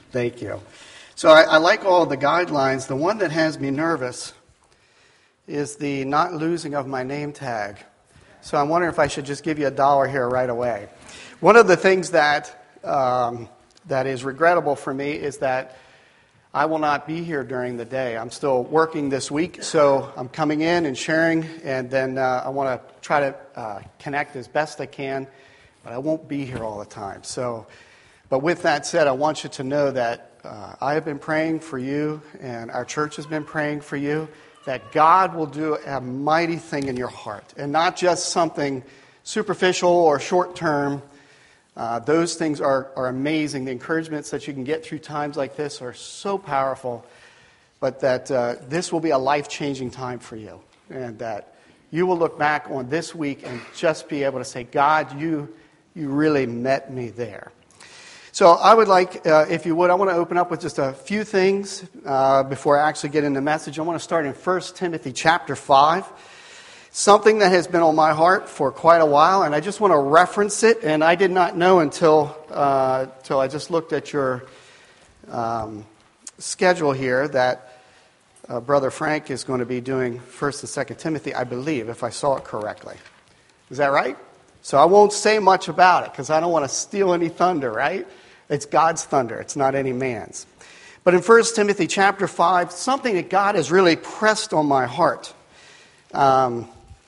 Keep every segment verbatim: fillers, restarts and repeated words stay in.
Thank you. So I, I like all the guidelines. The one that has me nervous is the not losing of my name tag. So I'm wondering if I should just give you a dollar here right away. One of the things that um, that is regrettable for me is that I will not be here during the day. I'm still working this week, so I'm coming in and sharing, and then uh, I want to try to uh, connect as best I can, but I won't be here all the time. So, but with that said, I want you to know that uh, I have been praying for you, and our church has been praying for you, that God will do a mighty thing in your heart, and not just something superficial or short-term. Uh, those things are, are amazing. The encouragements that you can get through times like this are so powerful, but that uh, this will be a life-changing time for you, and that you will look back on this week and just be able to say, God, you, you really met me there. So I would like, uh, if you would, I want to open up with just a few things uh, before I actually get into the message. I want to start in First Timothy chapter five. Something that has been on my heart for quite a while, and I just want to reference it, and I did not know until, uh, until I just looked at your um, schedule here that uh, Brother Frank is going to be doing First and Second Timothy, I believe, if I saw it correctly. Is that right? So I won't say much about it, because I don't want to steal any thunder, right? It's God's thunder. It's not any man's. But in First Timothy chapter five, something that God has really pressed on my heart. Um...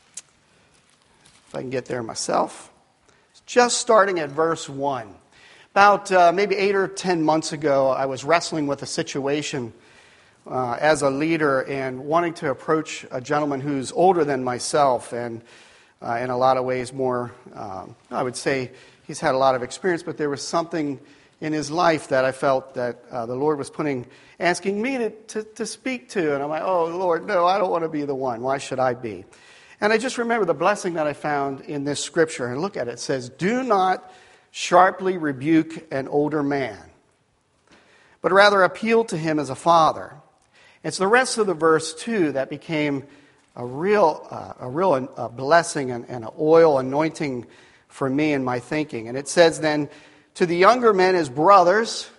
If I can get there myself. Just starting at verse one. About uh, maybe eight or ten months ago, I was wrestling with a situation uh, as a leader and wanting to approach a gentleman who's older than myself and uh, in a lot of ways more, um, I would say he's had a lot of experience, but there was something in his life that I felt that uh, the Lord was putting, asking me to, to, to speak to. And I'm like, oh, Lord, no, I don't want to be the one. Why should I be? And I just remember the blessing that I found in this scripture. And look at it. It says, do not sharply rebuke an older man, but rather appeal to him as a father. It's the rest of the verse, too, that became a real uh, a real uh, blessing and, and an oil anointing for me in my thinking. And it says then, to the younger men as brothers,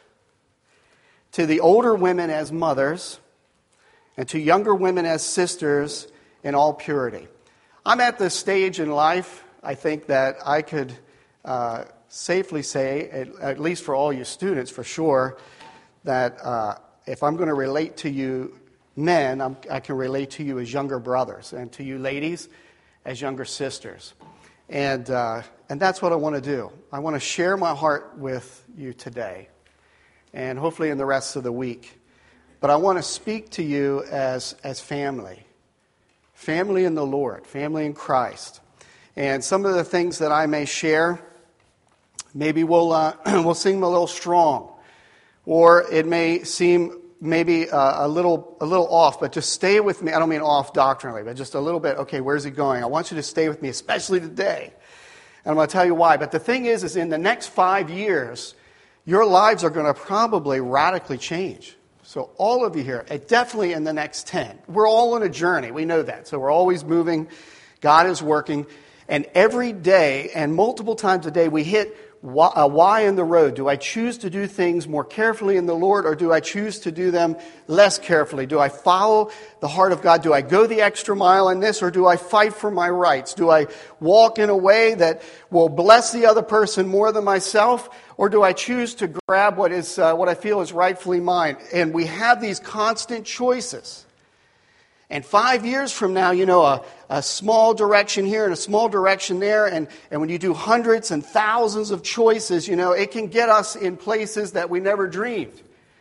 to the older women as mothers, and to younger women as sisters in all purity. I'm at this stage in life, I think, that I could uh, safely say, at, at least for all you students for sure, that uh, if I'm going to relate to you men, I'm, I can relate to you as younger brothers, and to you ladies as younger sisters. And, uh, and that's what I want to do. I want to share my heart with you today, and hopefully in the rest of the week. But I want to speak to you as, as family. Family in the Lord, family in Christ. And some of the things that I may share, maybe will uh, will seem a little strong, or it may seem maybe uh, a little a little off. But just stay with me. I don't mean off doctrinally, but just a little bit. Okay, where's it going? I want you to stay with me, especially today. And I'm going to tell you why. But the thing is, is in the next five years, your lives are going to probably radically change. So all of you here, definitely in the next ten. We're all on a journey. We know that. So we're always moving. God is working. And every day and multiple times a day, we hit a Y in the road. Do I choose to do things more carefully in the Lord, or do I choose to do them less carefully? Do I follow the heart of God? Do I go the extra mile in this, or do I fight for my rights? Do I walk in a way that will bless the other person more than myself? Or do I choose to grab what is uh, what I feel is rightfully mine? And we have these constant choices. And five years from now, you know, a, a small direction here and a small direction there. And, and when you do hundreds and thousands of choices, you know, it can get us in places that we never dreamed.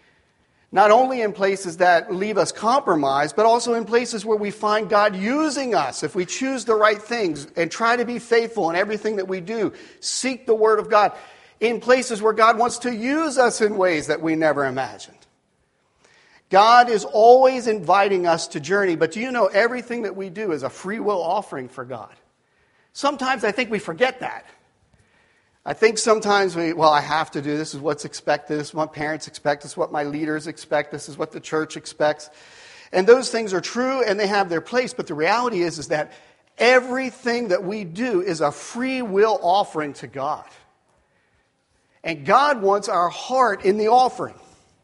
Not only in places that leave us compromised, but also in places where we find God using us if we choose the right things and try to be faithful in everything that we do. Seek the Word of God. In places where God wants to use us in ways that we never imagined. God is always inviting us to journey, but do you know everything that we do is a free will offering for God? Sometimes I think we forget that. I think sometimes we, well, I have to do this. This is what's expected. This is what parents expect. This is what my leaders expect. This is what the church expects. And those things are true and they have their place, but the reality is, is that everything that we do is a free will offering to God. And God wants our heart in the offering.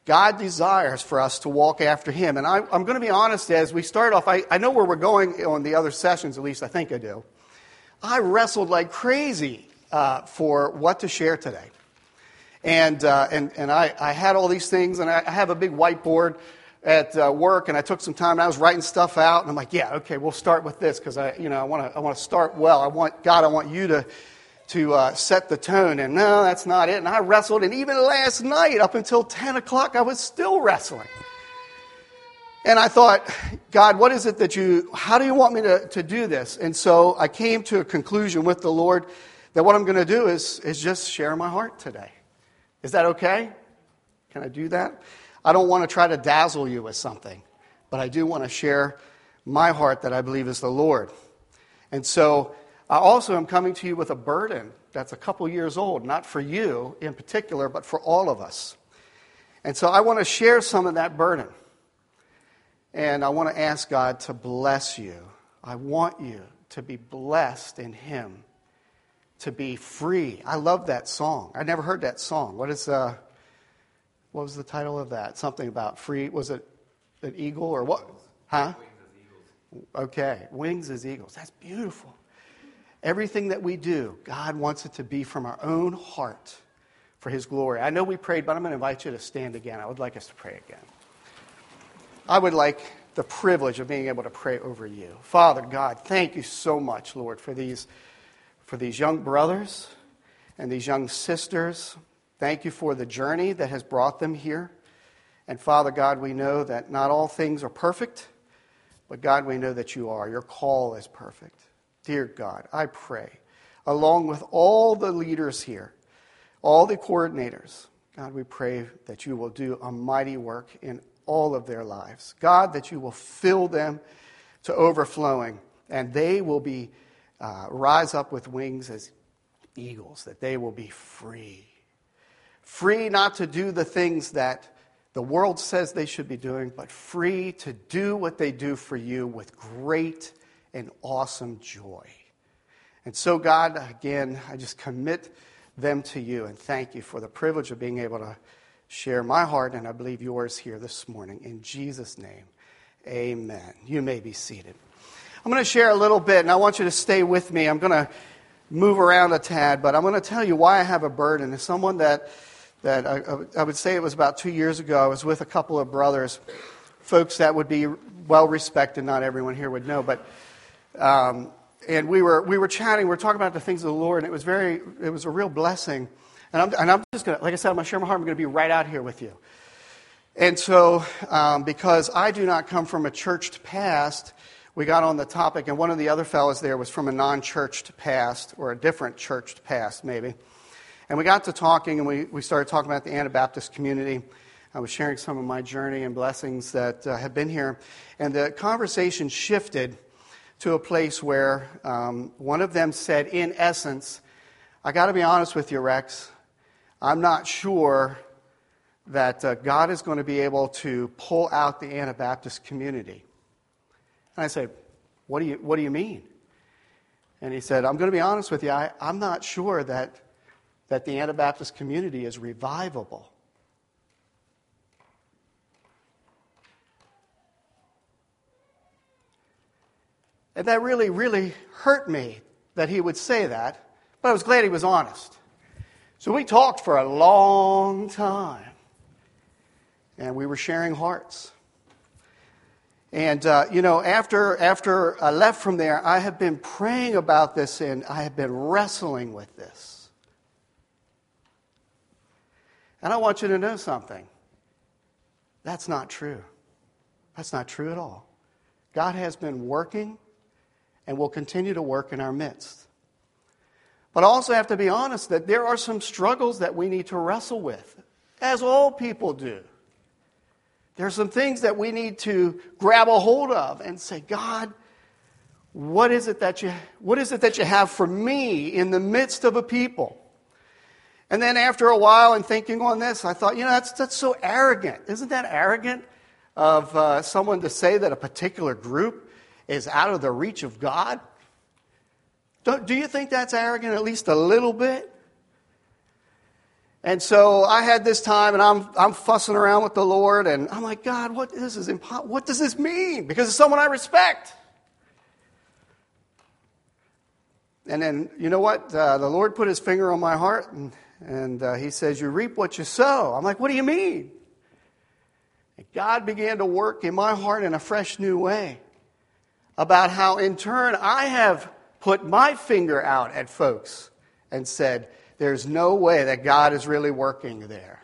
God desires for us to walk after him. And I, I'm going to be honest, as we start off, I, I know where we're going on the other sessions, at least I think I do. I wrestled like crazy uh, for what to share today. And uh, and and I, I had all these things, and I, I have a big whiteboard at uh, work, and I took some time, and I was writing stuff out, and I'm like, yeah, okay, we'll start with this, because I, you know, I want to I want to start well. I want, God, I want you to to uh, set the tone, and no, that's not it. And I wrestled, and even last night, up until ten o'clock, I was still wrestling. And I thought, God, what is it that you, how do you want me to, to do this? And so I came to a conclusion with the Lord that what I'm going to do is, is just share my heart today. Is that okay? Can I do that? I don't want to try to dazzle you with something, but I do want to share my heart that I believe is the Lord. And so I also am coming to you with a burden that's a couple years old, not for you in particular, but for all of us. And so I want to share some of that burden. And I want to ask God to bless you. I want you to be blessed in him, to be free. I love that song. I never heard that song. What is uh, what was the title of that? Something about free. Was it an eagle or what? Huh? Wings as eagles. Okay, wings as eagles. That's beautiful. Everything that we do, God wants it to be from our own heart for his glory. I know we prayed, but I'm going to invite you to stand again. I would like us to pray again. I would like the privilege of being able to pray over you. Father God, thank you so much, Lord, for these, for these young brothers and these young sisters. Thank you for the journey that has brought them here. And Father God, we know that not all things are perfect, but God, we know that you are. Your call is perfect. Dear God, I pray, along with all the leaders here, all the coordinators, God, we pray that you will do a mighty work in all of their lives. God, that you will fill them to overflowing, and they will be uh, rise up with wings as eagles, that they will be free. Free not to do the things that the world says they should be doing, but free to do what they do for you with great and awesome joy. And so, God, again, I just commit them to you and thank you for the privilege of being able to share my heart, and I believe yours here this morning. In Jesus' name, amen. You may be seated. I'm going to share a little bit, and I want you to stay with me. I'm going to move around a tad, but I'm going to tell you why I have a burden. As someone that, that I, I would say it was about two years ago, I was with a couple of brothers, folks that would be well-respected. Not everyone here would know, but um, and we were we were chatting. We were talking about the things of the Lord, and it was very it was a real blessing. And I'm, and I'm just going to, like I said, I'm going to share my heart. I'm going to be right out here with you. And so, um, because I do not come from a churched past, we got on the topic, and one of the other fellows there was from a non-churched past, or a different churched past, maybe. And we got to talking, and we, we started talking about the Anabaptist community. I was sharing some of my journey and blessings that uh, have been here. And the conversation shifted to a place where um, one of them said, in essence, I got to be honest with you, Rex, I'm not sure that uh, God is going to be able to pull out the Anabaptist community. And I said, what do you what do you mean? And he said, I'm going to be honest with you, I, I'm not sure that, that the Anabaptist community is revivable. And that really, really hurt me that he would say that, but I was glad he was honest. So we talked for a long time, and we were sharing hearts. And, uh, you know, after after I left from there, I have been praying about this, and I have been wrestling with this. And I want you to know something. That's not true. That's not true at all. God has been working and will continue to work in our midst. But I also have to be honest that there are some struggles that we need to wrestle with, as all people do. There are some things that we need to grab a hold of and say, God, what is it that you what is it that you have for me in the midst of a people? And then after a while and thinking on this, I thought, you know, that's that's so arrogant. Isn't that arrogant of uh, someone to say that a particular group is out of the reach of God? Don't, do you think that's arrogant at least a little bit? And so I had this time, and I'm I'm fussing around with the Lord, and I'm like, God, what this is impo- what does this mean? Because it's someone I respect. And then, you know what? Uh, the Lord put his finger on my heart, and, and uh, he says, you reap what you sow. I'm like, what do you mean? And God began to work in my heart in a fresh new way about how, in turn, I have put my finger out at folks and said, there's no way that God is really working there.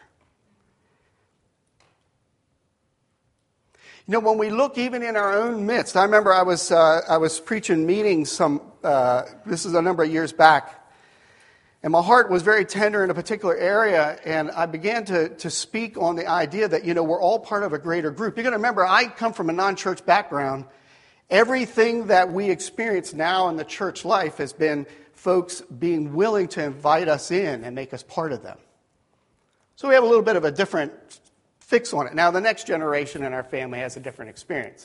You know, when we look even in our own midst, I remember I was uh, I was preaching meetings some, uh, this is a number of years back, and my heart was very tender in a particular area, and I began to, to speak on the idea that, you know, we're all part of a greater group. You've got to remember, I come from a non-church background. Everything that we experience now in the church life has been folks being willing to invite us in and make us part of them. So we have a little bit of a different fix on it. Now, the next generation in our family has a different experience.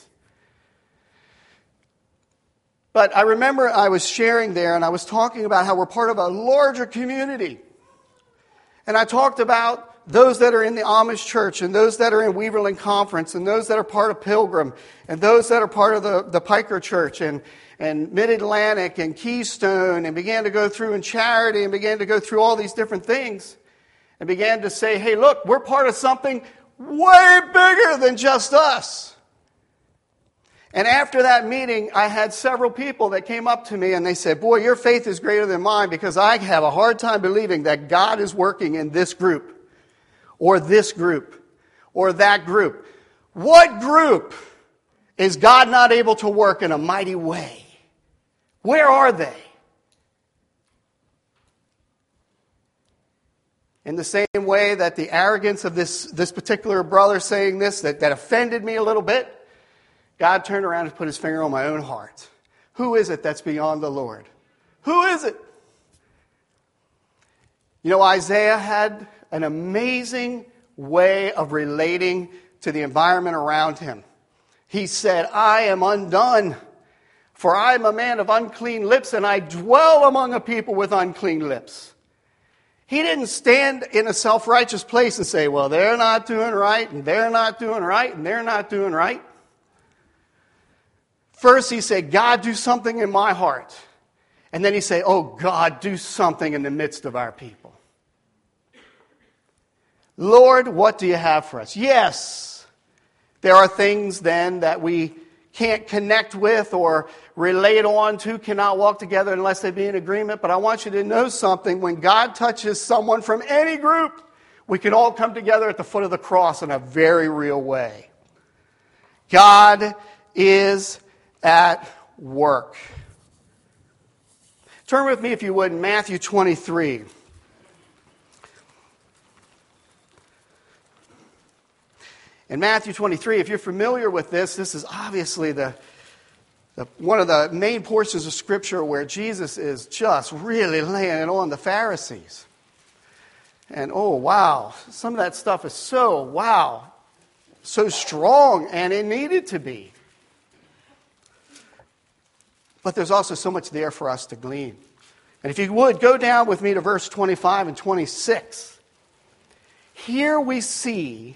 But I remember I was sharing there, and I was talking about how we're part of a larger community. And I talked about those that are in the Amish church, and those that are in Weaverland Conference, and those that are part of Pilgrim, and those that are part of the, the Piker Church, and, and Mid-Atlantic, and Keystone, and began to go through in Charity, and began to go through all these different things, and began to say, hey, look, we're part of something way bigger than just us. And after that meeting, I had several people that came up to me and they said, boy, your faith is greater than mine because I have a hard time believing that God is working in this group or this group or that group. What group is God not able to work in a mighty way? Where are they? In the same way that the arrogance of this, this particular brother saying this, that, that offended me a little bit, God turned around and put his finger on my own heart. Who is it that's beyond the Lord? Who is it? You know, Isaiah had an amazing way of relating to the environment around him. He said, I am undone, for I am a man of unclean lips, and I dwell among a people with unclean lips. He didn't stand in a self-righteous place and say, well, they're not doing right, and they're not doing right, and they're not doing right. First, he said, God, do something in my heart. And then he said, oh, God, do something in the midst of our people. Lord, what do you have for us? Yes, there are things then that we can't connect with or relate on to, cannot walk together unless they be in agreement. But I want you to know something. When God touches someone from any group, we can all come together at the foot of the cross in a very real way. God is at work. Turn with me, if you would, in Matthew twenty-three. In Matthew twenty-three, if you're familiar with this, this is obviously the, the one of the main portions of Scripture where Jesus is just really laying it on the Pharisees. And oh, wow, some of that stuff is so, wow, so strong, and it needed to be. But there's also so much there for us to glean. And if you would, go down with me to verse twenty-five and twenty-six. Here we see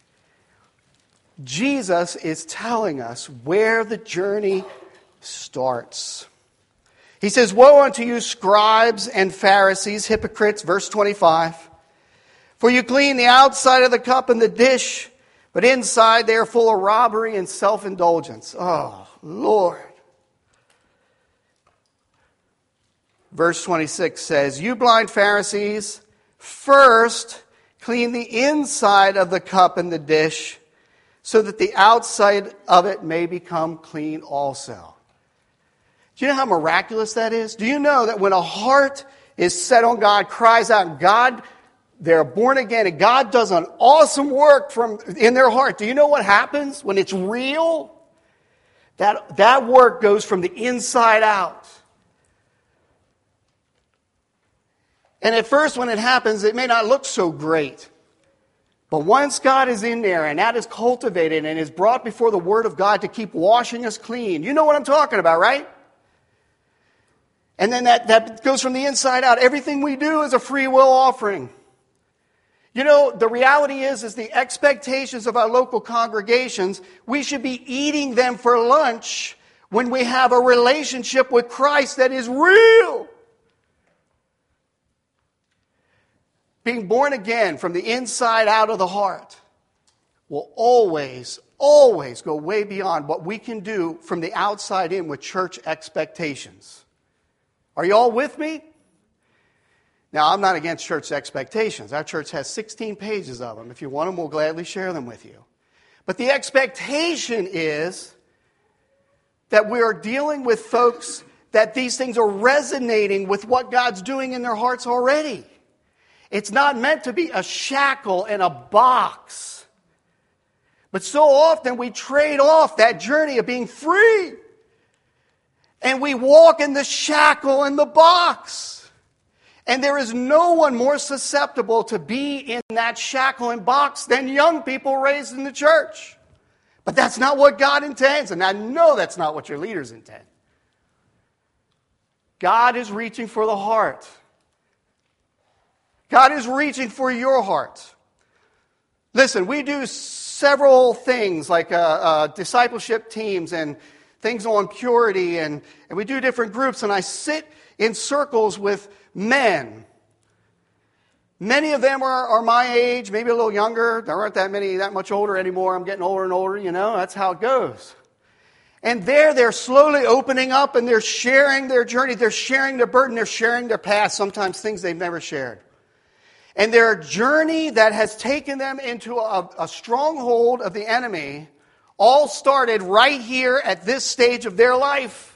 Jesus is telling us where the journey starts. He says, woe unto you, scribes and Pharisees, hypocrites, verse twenty-five. For you clean the outside of the cup and the dish, but inside they are full of robbery and self-indulgence. Oh, Lord. Verse twenty-six says, you blind Pharisees, first clean the inside of the cup and the dish, so that the outside of it may become clean also. Do you know how miraculous that is? Do you know that when a heart is set on God, cries out, God, they're born again, and God does an awesome work from in their heart. Do you know what happens when it's real? That, that work goes from the inside out. And at first when it happens, it may not look so great. But once God is in there and that is cultivated and is brought before the Word of God to keep washing us clean, you know what I'm talking about, right? And then that, that goes from the inside out. Everything we do is a free will offering. You know, the reality is, is the expectations of our local congregations, we should be eating them for lunch when we have a relationship with Christ that is real. Being born again from the inside out of the heart will always, always go way beyond what we can do from the outside in with church expectations. Are you all with me? Now, I'm not against church expectations. Our church has sixteen pages of them. If you want them, we'll gladly share them with you. But the expectation is that we are dealing with folks that these things are resonating with what God's doing in their hearts already. It's not meant to be a shackle and a box. But so often we trade off that journey of being free. And we walk in the shackle and the box. And there is no one more susceptible to be in that shackle and box than young people raised in the church. But that's not what God intends, and I know that's not what your leaders intend. God is reaching for the heart. God is reaching for your heart. Listen, we do several things like uh, uh, discipleship teams and things on purity, and, and we do different groups, and I sit in circles with men. Many of them are, are my age, maybe a little younger. There aren't that many that much older anymore. I'm getting older and older, you know. That's how it goes. And there they're slowly opening up and they're sharing their journey. They're sharing their burden. They're sharing their past, sometimes things they've never shared. And their journey that has taken them into a, a stronghold of the enemy all started right here at this stage of their life.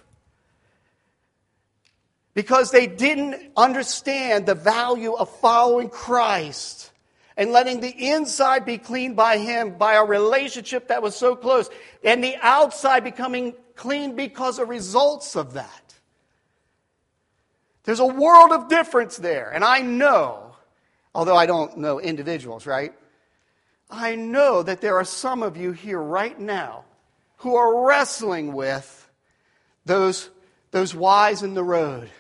Because they didn't understand the value of following Christ and letting the inside be cleaned by Him, by a relationship that was so close, and the outside becoming clean because of results of that. There's a world of difference there. And I know, although I don't know individuals, right? I know that there are some of you here right now who are wrestling with those, those whys in the road.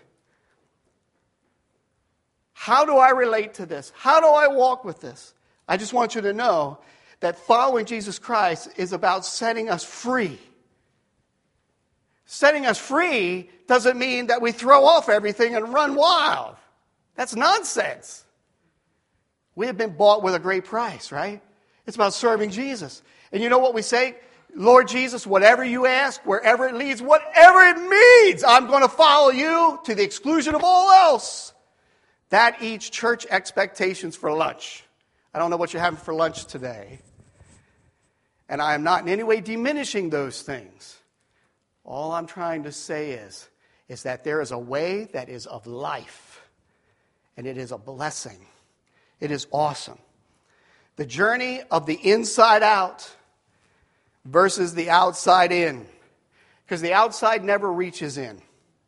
How do I relate to this? How do I walk with this? I just want you to know that following Jesus Christ is about setting us free. Setting us free doesn't mean that we throw off everything and run wild. That's nonsense. We have been bought with a great price, right? It's about serving Jesus. And you know what we say? Lord Jesus, whatever you ask, wherever it leads, whatever it means, I'm going to follow you to the exclusion of all else. That eats church expectations for lunch. I don't know what you're having for lunch today. And I am not in any way diminishing those things. All I'm trying to say is, is that there is a way that is of life. And it is a blessing. It is awesome. The journey of the inside out versus the outside in. Because the outside never reaches in.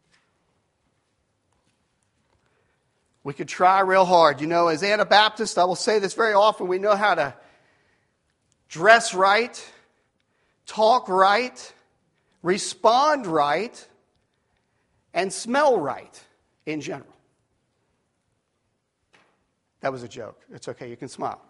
We could try real hard. You know, as Anabaptists, I will say this very often, we know how to dress right, talk right, respond right, and smell right in general. That was a joke. It's okay, you can smile.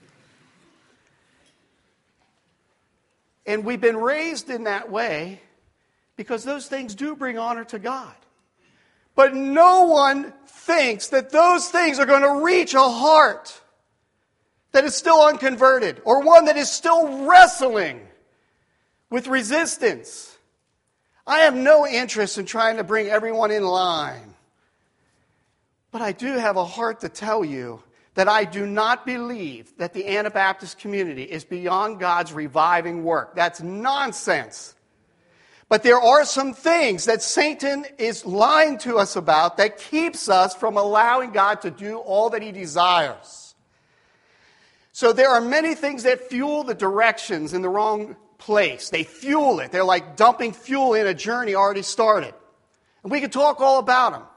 And we've been raised in that way because those things do bring honor to God. But no one thinks that those things are going to reach a heart that is still unconverted or one that is still wrestling with resistance. I have no interest in trying to bring everyone in line. But I do have a heart to tell you that I do not believe that the Anabaptist community is beyond God's reviving work. That's nonsense. But there are some things that Satan is lying to us about that keeps us from allowing God to do all that He desires. So there are many things that fuel the directions in the wrong place. They fuel it. They're like dumping fuel in a journey already started. And we could talk all about them.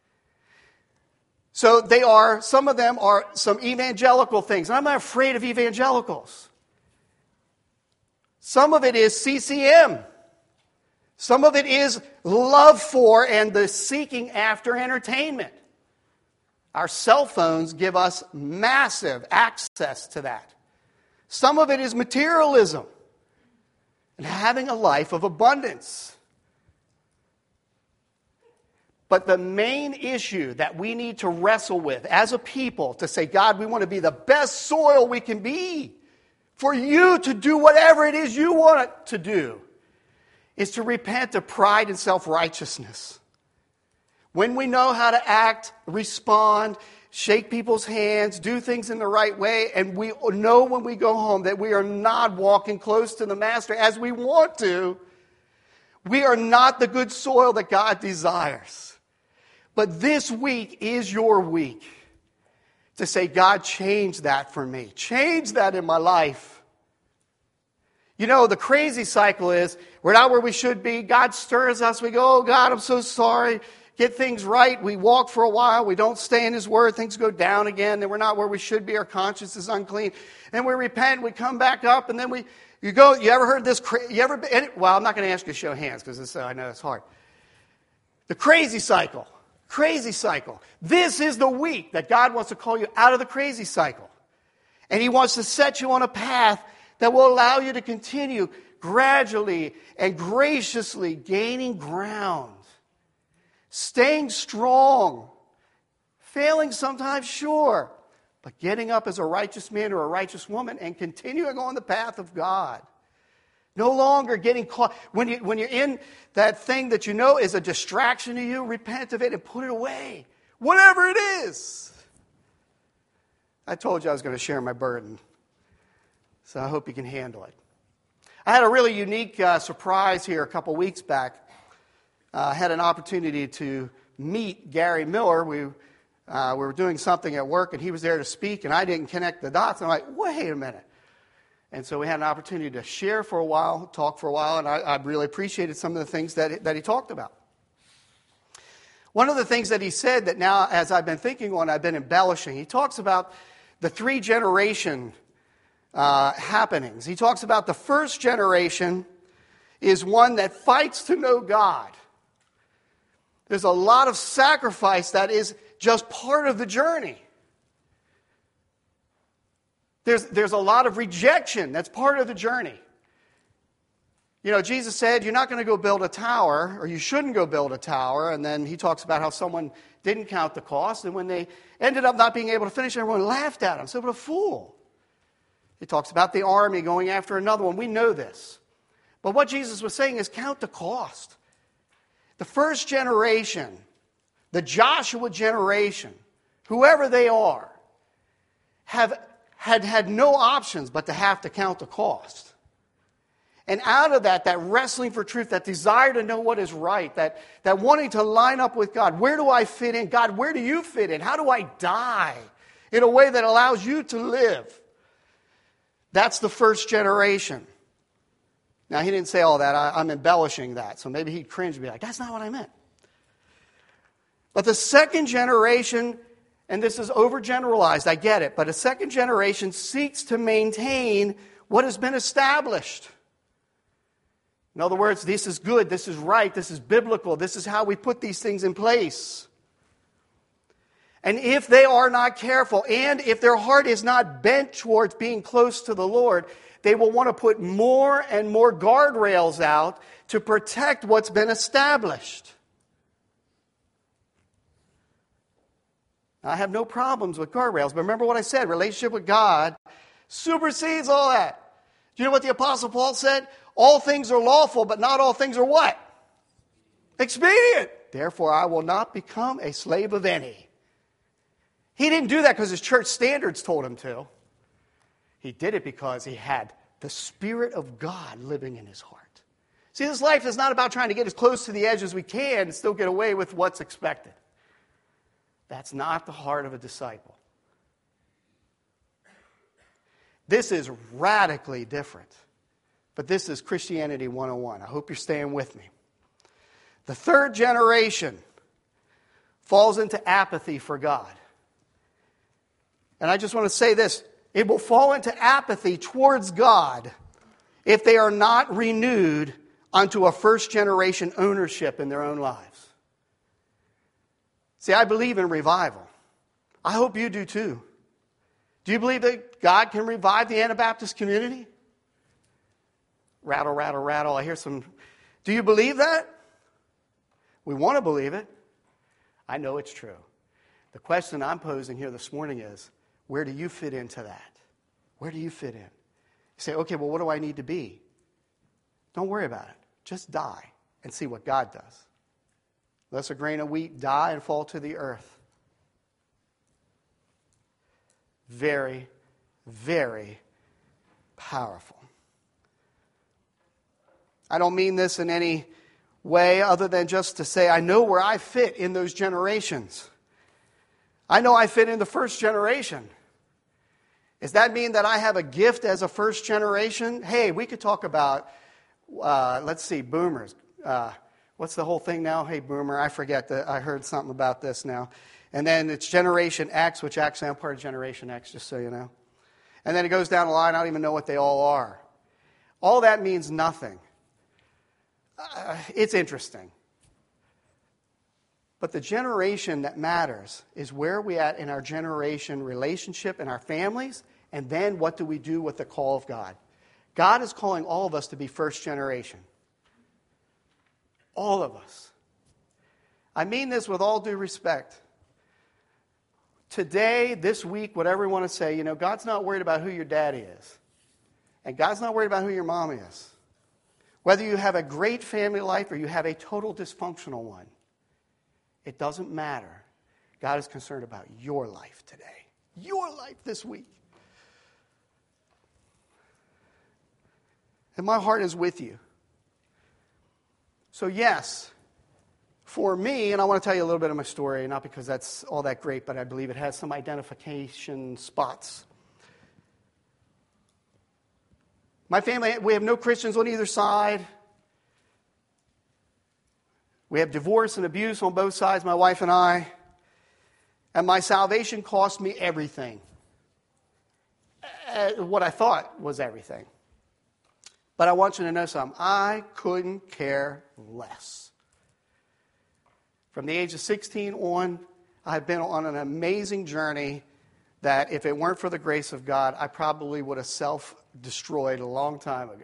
So they are, some of them are some evangelical things. And I'm not afraid of evangelicals. Some of it is C C M. Some of it is love for and the seeking after entertainment. Our cell phones give us massive access to that. Some of it is materialism and having a life of abundance. But the main issue that we need to wrestle with as a people, to say, God, we want to be the best soil we can be for you to do whatever it is you want it to do, is to repent of pride and self-righteousness. When we know how to act, respond, shake people's hands, do things in the right way, and we know when we go home that we are not walking close to the Master as we want to, we are not the good soil that God desires. But this week is your week to say, God, change that for me. Change that in my life. You know, the crazy cycle is, we're not where we should be. God stirs us. We go, oh, God, I'm so sorry. Get things right. We walk for a while. We don't stay in His Word. Things go down again. Then we're not where we should be. Our conscience is unclean. Then we repent. We come back up. And then we, you go, you ever heard this? You ever, any, well, I'm not going to ask you to show hands because I know it's hard. The crazy cycle. Crazy cycle. This is the week that God wants to call you out of the crazy cycle. And He wants to set you on a path that will allow you to continue gradually and graciously gaining ground. Staying strong. Failing sometimes, sure. But getting up as a righteous man or a righteous woman and continuing on the path of God. No longer getting caught. When, you, when you're in that thing that you know is a distraction to you, repent of it and put it away. Whatever it is. I told you I was going to share my burden. So I hope you can handle it. I had a really unique uh, surprise here a couple weeks back. I uh, had an opportunity to meet Gary Miller. We, uh, we were doing something at work, and he was there to speak, and I didn't connect the dots. And I'm like, wait a minute. And so we had an opportunity to share for a while, talk for a while, and I, I really appreciated some of the things that, that he talked about. One of the things that he said that now, as I've been thinking on, I've been embellishing. He talks about the three generation uh, happenings. He talks about the first generation is one that fights to know God. There's a lot of sacrifice that is just part of the journey. There's, there's a lot of rejection that's part of the journey. You know, Jesus said, you're not going to go build a tower, or you shouldn't go build a tower. And then he talks about how someone didn't count the cost. And when they ended up not being able to finish, everyone laughed at him. So, what a fool. He talks about the army going after another one. We know this. But what Jesus was saying is count the cost. The first generation, the Joshua generation, whoever they are, have had had no options but to have to count the cost. And out of that, that wrestling for truth, that desire to know what is right, that, that wanting to line up with God, where do I fit in? God, where do you fit in? How do I die in a way that allows you to live? That's the first generation. Now, he didn't say all that. I, I'm embellishing that. So maybe he'd cringe and be like, that's not what I meant. But the second generation, and this is overgeneralized, I get it, but a second generation seeks to maintain what has been established. In other words, this is good, this is right, this is biblical, this is how we put these things in place. And if they are not careful, and if their heart is not bent towards being close to the Lord, they will want to put more and more guardrails out to protect what's been established. I have no problems with guardrails, but remember what I said, relationship with God supersedes all that. Do you know what the Apostle Paul said? All things are lawful, but not all things are what? Expedient. Therefore, I will not become a slave of any. He didn't do that because his church standards told him to. He did it because he had the Spirit of God living in his heart. See, this life is not about trying to get as close to the edge as we can and still get away with what's expected. That's not the heart of a disciple. This is radically different. But this is Christianity one oh one. I hope you're staying with me. The third generation falls into apathy for God. And I just want to say this. It will fall into apathy towards God if they are not renewed unto a first generation ownership in their own lives. See, I believe in revival. I hope you do too. Do you believe that God can revive the Anabaptist community? Rattle, rattle, rattle. I hear some. Do you believe that? We want to believe it. I know it's true. The question I'm posing here this morning is, where do you fit into that? Where do you fit in? You say, okay, well, what do I need to be? Don't worry about it. Just die and see what God does. Let a grain of wheat die and fall to the earth. Very, very powerful. I don't mean this in any way other than just to say I know where I fit in those generations. I know I fit in the first generation. Does that mean that I have a gift as a first generation? Hey, we could talk about, uh, let's see, boomers. Uh, what's the whole thing now? Hey, boomer, I forget that I heard something about this now. And then it's Generation X, which actually I'm part of Generation X, just so you know. And then it goes down the line. I don't even know what they all are. All that means nothing. Uh, it's interesting. But the generation that matters is where are we at in our generation relationship in our families, and then what do we do with the call of God? God is calling all of us to be first generation. All of us. I mean this with all due respect. Today, this week, whatever you want to say, you know, God's not worried about who your daddy is. And God's not worried about who your mom is. Whether you have a great family life or you have a total dysfunctional one, it doesn't matter. God is concerned about your life today. Your life this week. And my heart is with you. So yes, for me, and I want to tell you a little bit of my story, not because that's all that great, but I believe it has some identification spots. My family, we have no Christians on either side. We have divorce and abuse on both sides, my wife and I. And my salvation cost me everything. Uh, what I thought was everything. But I want you to know something. I couldn't care less. From the age of sixteen on, I've been on an amazing journey that if it weren't for the grace of God, I probably would have self-destroyed a long time ago.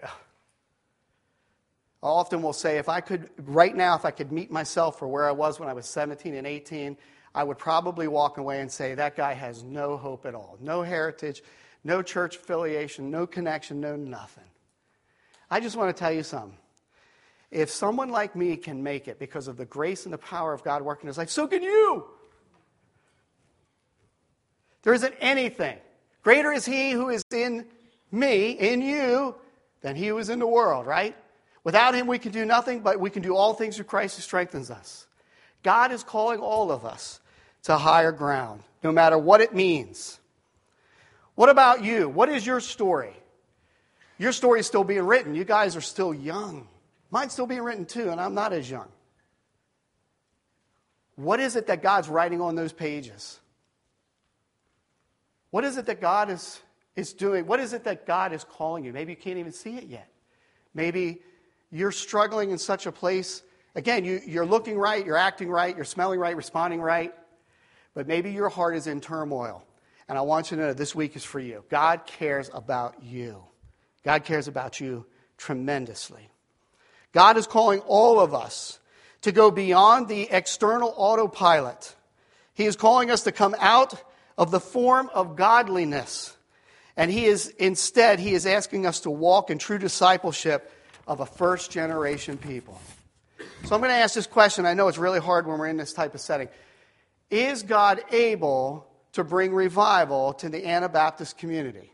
I often will say, if I could, right now, if I could meet myself for where I was when I was seventeen and eighteen, I would probably walk away and say, that guy has no hope at all. No heritage, no church affiliation, no connection, no nothing. I just want to tell you something. If someone like me can make it because of the grace and the power of God working in his life, so can you. There isn't anything. Greater is he who is in me, in you, than he who is in the world, right? Without him we can do nothing, but we can do all things through Christ who strengthens us. God is calling all of us to higher ground, no matter what it means. What about you? What is your story? Your story is still being written. You guys are still young. Mine's still being written too, and I'm not as young. What is it that God's writing on those pages? What is it that God is, is doing? What is it that God is calling you? Maybe you can't even see it yet. Maybe you're struggling in such a place. Again, you, you're looking right, you're acting right, you're smelling right, responding right. But maybe your heart is in turmoil. And I want you to know this week is for you. God cares about you. God cares about you tremendously. God is calling all of us to go beyond the external autopilot. He is calling us to come out of the form of godliness. And he is instead, he is asking us to walk in true discipleship of a first generation people. So I'm going to ask this question. I know it's really hard when we're in this type of setting. Is God able to bring revival to the Anabaptist community?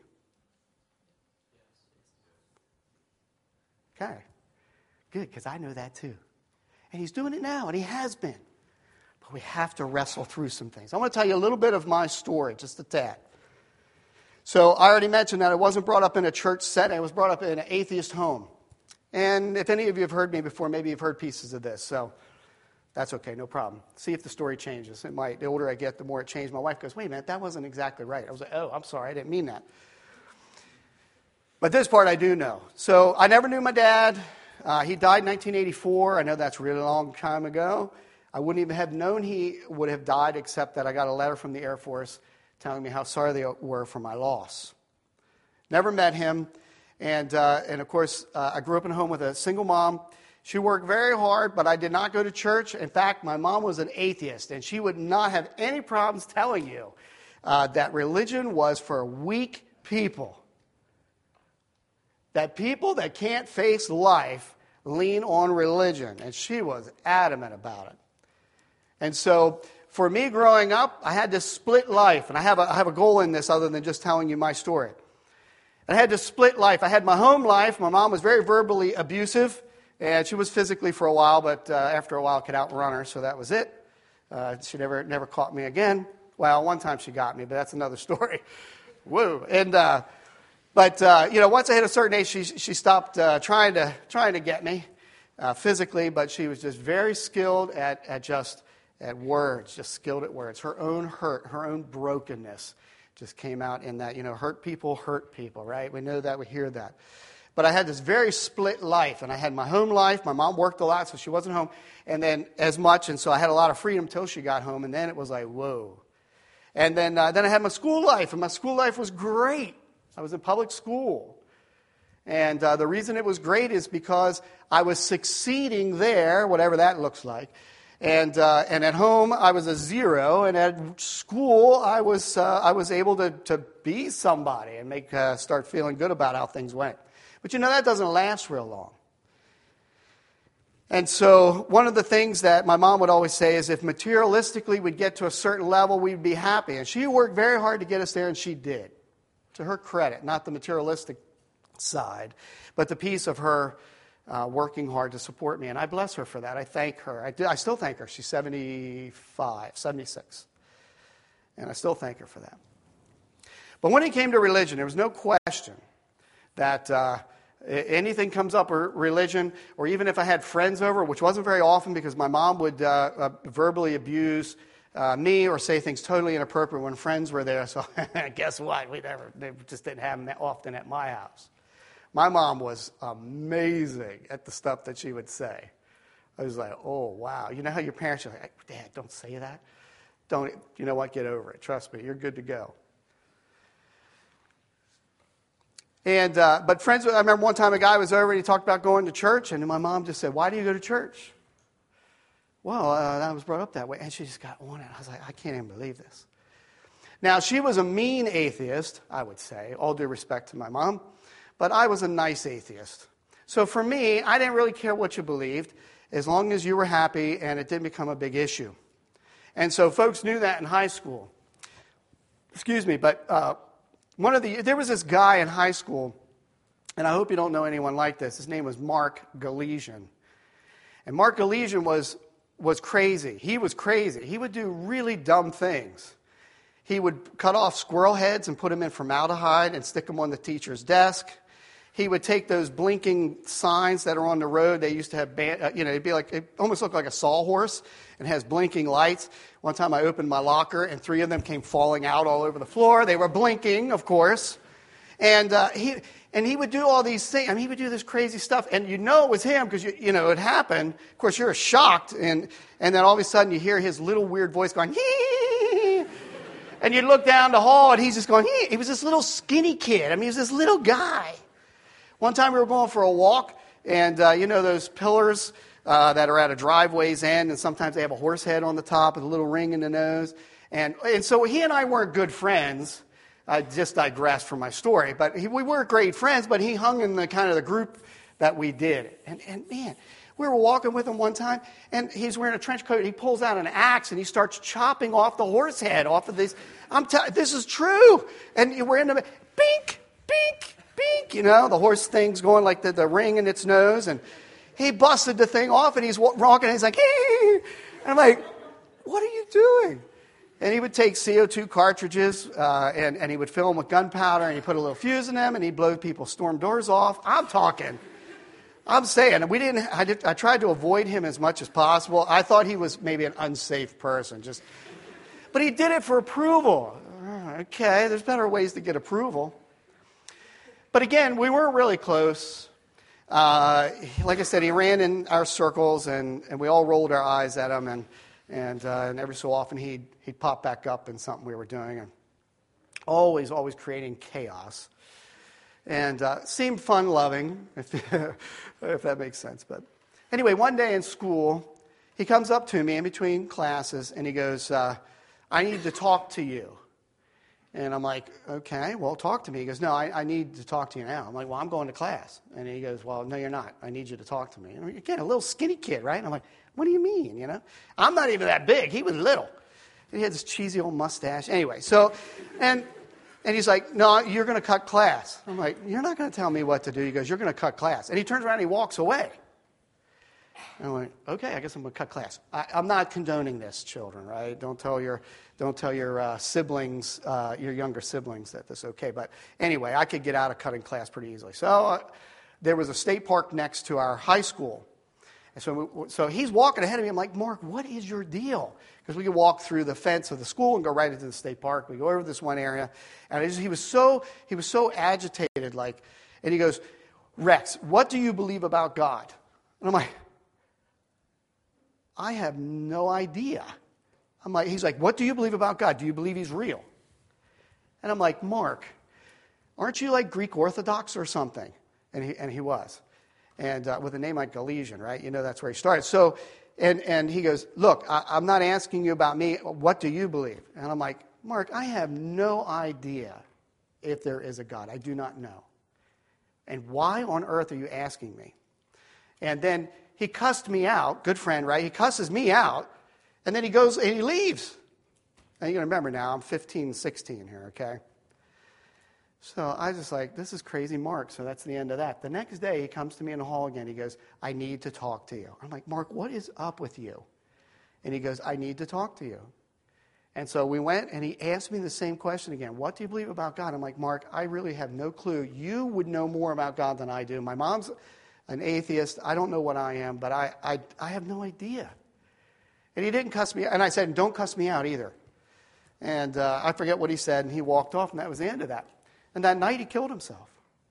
Okay. Good, because I know that too. And he's doing it now, and he has been. But we have to wrestle through some things. I want to tell you a little bit of my story, just a tad. So I already mentioned that it wasn't brought up in a church setting. It was brought up in an atheist home. And if any of you have heard me before, maybe you've heard pieces of this. So that's okay, no problem. See if the story changes. It might. The older I get, the more it changes. My wife goes, wait a minute, that wasn't exactly right. I was like, oh, I'm sorry, I didn't mean that. But this part I do know. So I never knew my dad. Uh, he died in nineteen eighty-four. I know that's a really long time ago. I wouldn't even have known he would have died except that I got a letter from the Air Force telling me how sorry they were for my loss. Never met him. And, uh, and of course, uh, I grew up in a home with a single mom. She worked very hard, but I did not go to church. In fact, my mom was an atheist, and she would not have any problems telling you uh, that religion was for weak people. That people that can't face life lean on religion, and she was adamant about it. And so, for me growing up, I had this split life, and I have a, I have a goal in this other than just telling you my story. I had to split life. I had my home life. My mom was very verbally abusive, and she was physically for a while, but uh, after a while could outrun her, so that was it. Uh, she never never caught me again. Well, one time she got me, but that's another story. Woo! And uh, but uh, you know, once I hit a certain age, she she stopped uh, trying to trying to get me uh, physically, but she was just very skilled at at just at words, just skilled at words. Her own hurt, her own brokenness, just came out in that. You know, hurt people hurt people, right? We know that. We hear that. But I had this very split life, and I had my home life. My mom worked a lot, so she wasn't home, and then as much, and so I had a lot of freedom till she got home, and then it was like, whoa. And then, uh, then I had my school life, and my school life was great. I was in public school, and uh, the reason it was great is because I was succeeding there, whatever that looks like, and uh, and at home I was a zero, and at school I was uh, I was able to to be somebody and make uh, start feeling good about how things went. But you know, that doesn't last real long. And so one of the things that my mom would always say is if materialistically we'd get to a certain level, we'd be happy. And she worked very hard to get us there, and she did. To her credit, not the materialistic side, but the piece of her uh, working hard to support me. And I bless her for that. I thank her. I, do, I still thank her. She's seventy-five, seventy-six. And I still thank her for that. But when it came to religion, there was no question that uh, anything comes up, or religion, or even if I had friends over, which wasn't very often because my mom would uh, uh, verbally abuse uh, me or say things totally inappropriate when friends were there. So guess what? We never, they just didn't have them that often at my house. My mom was amazing at the stuff that she would say. I was like, oh, wow. You know how your parents are like, Dad, don't say that. Don't, you know what? Get over it. Trust me, you're good to go. And uh, but friends, I remember one time a guy was over and he talked about going to church, and my mom just said, "Why do you go to church?" Well, uh, that was brought up that way, and she just got on it. I was like, I can't even believe this. Now, she was a mean atheist, I would say, all due respect to my mom, but I was a nice atheist. So for me, I didn't really care what you believed, as long as you were happy and it didn't become a big issue. And so folks knew that in high school. Excuse me, but uh, one of the there was this guy in high school, and I hope you don't know anyone like this. His name was Mark Galesian. And Mark Galesian was, was crazy. He was crazy. He would do really dumb things. He would cut off squirrel heads and put them in formaldehyde and stick them on the teacher's desk. He would take those blinking signs that are on the road. They used to have, uh, you know, it'd be like, it almost looked like a sawhorse and has blinking lights. One time I opened my locker and three of them came falling out all over the floor. They were blinking, of course. And uh, he and he would do all these things. I mean, he would do this crazy stuff. And you know it was him because, you, you know, it happened. Of course, you're shocked. And, and then all of a sudden you hear his little weird voice going, hee. And you look down the hall and he's just going, hee. He was this little skinny kid. I mean, he was this little guy. One time we were going for a walk, and uh, you know those pillars uh, that are at a driveway's end, and sometimes they have a horse head on the top with a little ring in the nose. And, and so he and I weren't good friends. I just digressed from my story. But he, we weren't great friends, but he hung in the kind of the group that we did. And, and man, we were walking with him one time, and he's wearing a trench coat. And he pulls out an axe, and he starts chopping off the horse head off of this. I'm t- this is true. And we're in the, bink, bink. Beak, you know, the horse thing's going like the, the ring in its nose, and he busted the thing off, and he's walking, and he's like, hey! And I'm like, what are you doing? And he would take C O two cartridges, uh, and, and he would fill them with gunpowder, and he put a little fuse in them, and he'd blow people's storm doors off. I'm talking. I'm saying, we didn't. I, did, I tried to avoid him as much as possible. I thought he was maybe an unsafe person, just, but he did it for approval. Okay, there's better ways to get approval. But again, we weren't really close. Uh, like I said, he ran in our circles, and, and we all rolled our eyes at him. And And, uh, and every so often he'd, he'd pop back up in something we were doing, and always, always creating chaos. And uh, seemed fun-loving, if, if that makes sense. But anyway, one day in school, he comes up to me in between classes, and he goes, uh, I need to talk to you. And I'm like, okay, well, talk to me. He goes, no, I, I need to talk to you now. I'm like, well, I'm going to class. And he goes, well, no, you're not. I need you to talk to me. And again, a little skinny kid, right? And I'm like, what do you mean, you know? I'm not even that big. He was little. And he had this cheesy old mustache. Anyway, so, and and he's like, no, you're going to cut class. I'm like, you're not going to tell me what to do. He goes, you're going to cut class. And he turns around and he walks away. And I'm like, okay, I guess I'm going to cut class. I, I'm not condoning this, children, right? Don't tell your, don't tell your uh, siblings, uh, your younger siblings, that this is okay. But anyway, I could get out of cutting class pretty easily. So uh, there was a state park next to our high school. And so, we, so he's walking ahead of me. I'm like, Mark, what is your deal? Because we could walk through the fence of the school and go right into the state park. We go over this one area, and I just, he was so he was so agitated, like, and he goes, Rex, what do you believe about God? And I'm like, I have no idea. I'm like, he's like, what do you believe about God? Do you believe he's real? And I'm like, Mark, aren't you like Greek Orthodox or something? And he and he was. And uh, with a name like Galatian, right? You know that's where he started. So, and, and he goes, look, I, I'm not asking you about me. What do you believe? And I'm like, Mark, I have no idea if there is a God. I do not know. And why on earth are you asking me? And then he cussed me out. Good friend, right? He cusses me out. And then he goes and he leaves. Now you're going to remember now, I'm fifteen, sixteen here, okay? So I was just like, this is crazy, Mark. So that's the end of that. The next day, he comes to me in the hall again. He goes, I need to talk to you. I'm like, Mark, what is up with you? And he goes, I need to talk to you. And so we went, and he asked me the same question again. What do you believe about God? I'm like, Mark, I really have no clue. You would know more about God than I do. My mom's an atheist. I don't know what I am, but I, I, I have no idea. And he didn't cuss me out. And I said, don't cuss me out either. And uh, I forget what he said, and he walked off, and that was the end of that. And that night, he killed himself.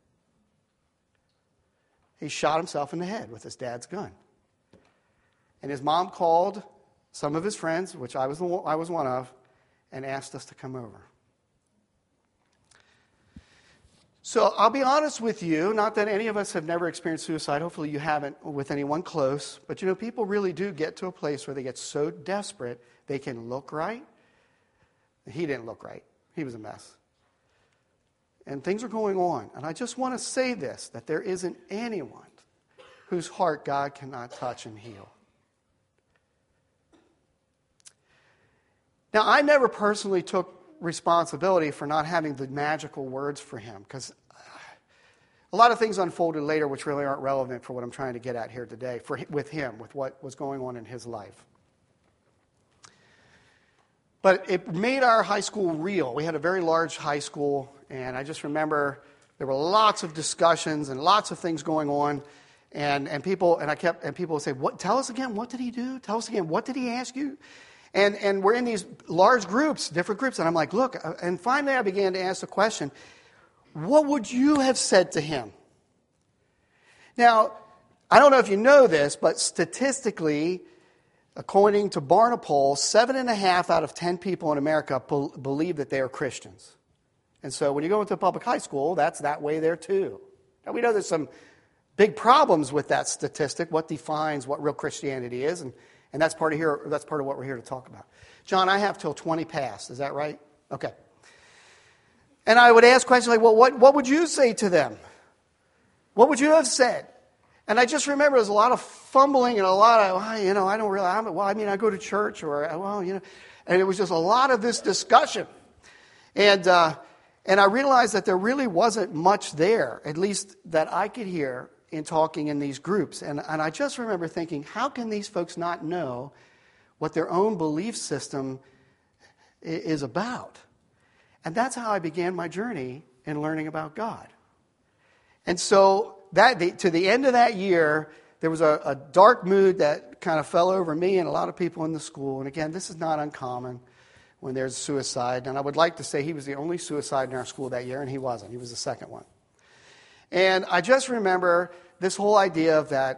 He shot himself in the head with his dad's gun. And his mom called some of his friends, which I was, the one, I was one of, and asked us to come over. So I'll be honest with you, not that any of us have never experienced suicide. Hopefully you haven't with anyone close. But, you know, people really do get to a place where they get so desperate they can look right. He didn't look right. He was a mess. And things are going on. And I just want to say this, that there isn't anyone whose heart God cannot touch and heal. Now, I never personally took responsibility for not having the magical words for him, because a lot of things unfolded later which really aren't relevant for what I'm trying to get at here today for, with him, with what was going on in his life. But it made our high school real. We had a very large high school, and I just remember there were lots of discussions and lots of things going on, and, and people and I kept and people would say, "What? Tell us again. What did he do? Tell us again. What did he ask you?" And and we're in these large groups, different groups, and I'm like, "Look." And finally, I began to ask the question, "What would you have said to him?" Now, I don't know if you know this, but statistically, according to Barna poll, seven and a half out of ten people in America be- believe that they are Christians. And so when you go into a public high school, that's that way there too. Now we know there's some big problems with that statistic, what defines what real Christianity is, and, and that's part of here, that's part of what we're here to talk about. John, I have till twenty past, is that right? Okay. And I would ask questions like, well, what, what would you say to them? What would you have said? And I just remember there was a lot of fumbling and a lot of, well, you know, I don't really, I'm, well, I mean, I go to church or, well, you know, and it was just a lot of this discussion. And uh, and I realized that there really wasn't much there, at least that I could hear in talking in these groups. And, and I just remember thinking, how can these folks not know what their own belief system is about? And that's how I began my journey in learning about God. And so that the, to the end of that year, there was a, a dark mood that kind of fell over me and a lot of people in the school. And again, this is not uncommon when there's suicide. And I would like to say he was the only suicide in our school that year, and he wasn't. He was the second one. And I just remember this whole idea of that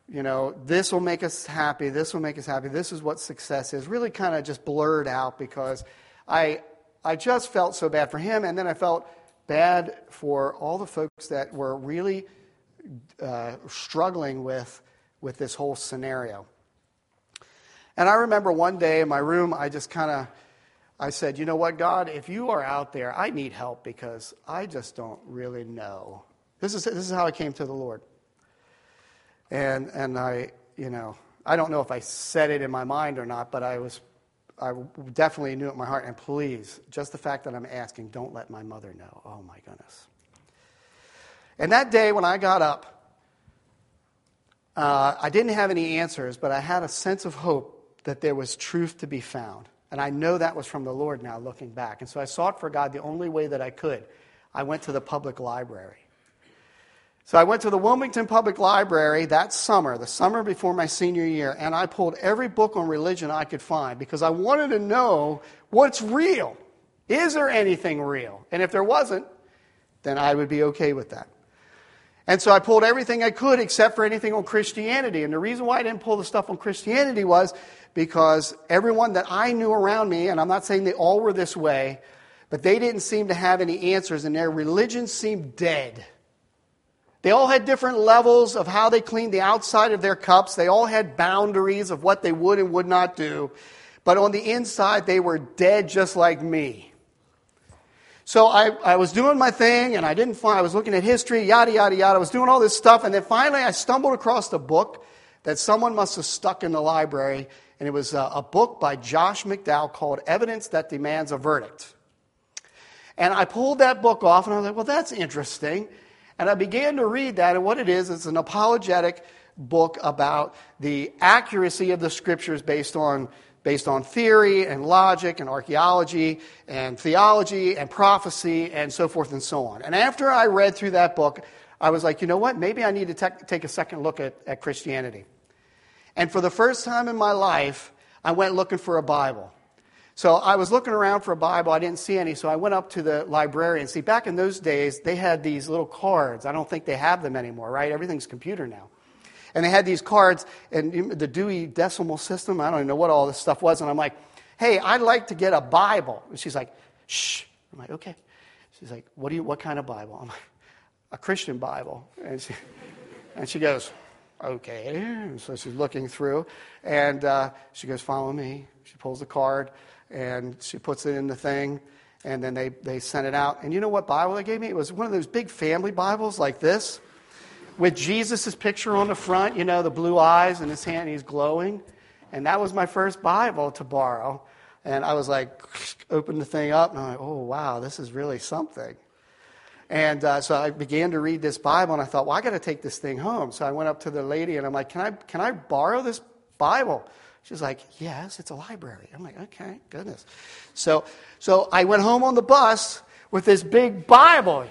you know, this will make us happy, this will make us happy, this is what success is, really kind of just blurred out because I I just felt so bad for him, and then I felt bad for all the folks that were really uh, struggling with, with this whole scenario. And I remember one day in my room, I just kind of, I said, you know what, God, if you are out there, I need help because I just don't really know. This is this is how I came to the Lord. And and I, you know, I don't know if I said it in my mind or not, but I was, I definitely knew it in my heart. And please, just the fact that I'm asking, don't let my mother know. Oh my goodness. And that day when I got up, uh, I didn't have any answers, but I had a sense of hope that there was truth to be found. And I know that was from the Lord now, looking back. And so I sought for God the only way that I could. I went to the public library. So I went to the Wilmington Public Library that summer, the summer before my senior year, and I pulled every book on religion I could find because I wanted to know what's real. Is there anything real? And if there wasn't, then I would be okay with that. And so I pulled everything I could except for anything on Christianity. And the reason why I didn't pull the stuff on Christianity was because everyone that I knew around me, and I'm not saying they all were this way, but they didn't seem to have any answers, and their religion seemed dead. They all had different levels of how they cleaned the outside of their cups. They all had boundaries of what they would and would not do. But on the inside, they were dead just like me. So I, I was doing my thing, and I didn't find, I was looking at history, yada, yada, yada. I was doing all this stuff, and then finally I stumbled across a book that someone must have stuck in the library, and it was a, a book by Josh McDowell called Evidence That Demands a Verdict. And I pulled that book off, and I was like, well, that's interesting. And I began to read that, and what it is, it's an apologetic book about the accuracy of the Scriptures based on based on theory and logic and archaeology and theology and prophecy and so forth and so on. And after I read through that book, I was like, you know what, maybe I need to te- take a second look at, at Christianity. And for the first time in my life, I went looking for a Bible. So I was looking around for a Bible. I didn't see any, so I went up to the librarian. See, back in those days, they had these little cards. I don't think they have them anymore, right? Everything's computer now. And they had these cards, and the Dewey Decimal System, I don't even know what all this stuff was. And I'm like, hey, I'd like to get a Bible. And she's like, shh. I'm like, okay. She's like, what do you? What kind of Bible? I'm like, a Christian Bible. And she, and she goes, okay. And so she's looking through, and uh, she goes, follow me. She pulls the card. And she puts it in the thing, and then they, they sent it out. And you know what Bible they gave me? It was one of those big family Bibles like this, with Jesus' picture on the front, you know, the blue eyes in his hand, he's glowing. And that was my first Bible to borrow. And I was like, opened the thing up, and I'm like, oh, wow, this is really something. And uh, so I began to read this Bible, and I thought, well, I got to take this thing home. So I went up to the lady, and I'm like, can I can I borrow this Bible? She's like, yes, it's a library. I'm like, okay, goodness. So so I went home on the bus with this big Bible.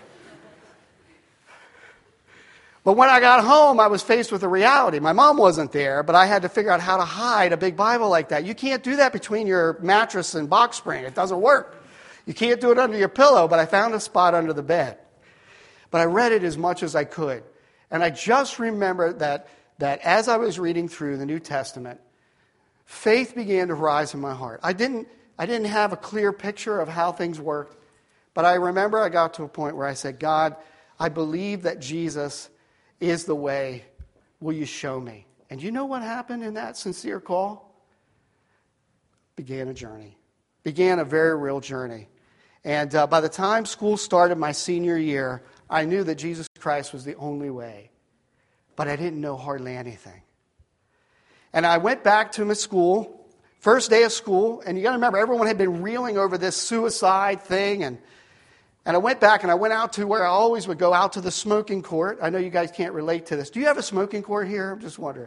But when I got home, I was faced with a reality. My mom wasn't there, but I had to figure out how to hide a big Bible like that. You can't do that between your mattress and box spring. It doesn't work. You can't do it under your pillow, but I found a spot under the bed. But I read it as much as I could. And I just remember that, that as I was reading through the New Testament, faith began to rise in my heart. I didn't, I didn't have a clear picture of how things worked, but I remember I got to a point where I said, God, I believe that Jesus is the way. Will you show me? And you know what happened in that sincere call? Began a journey. Began a very real journey. And uh, by the time school started my senior year, I knew that Jesus Christ was the only way. But I didn't know hardly anything. And I went back to my school, first day of school, and you got to remember, everyone had been reeling over this suicide thing, and and I went back and I went out to where I always would go, out to the smoking court. I know you guys can't relate to this. Do you have a smoking court here? I'm just wondering.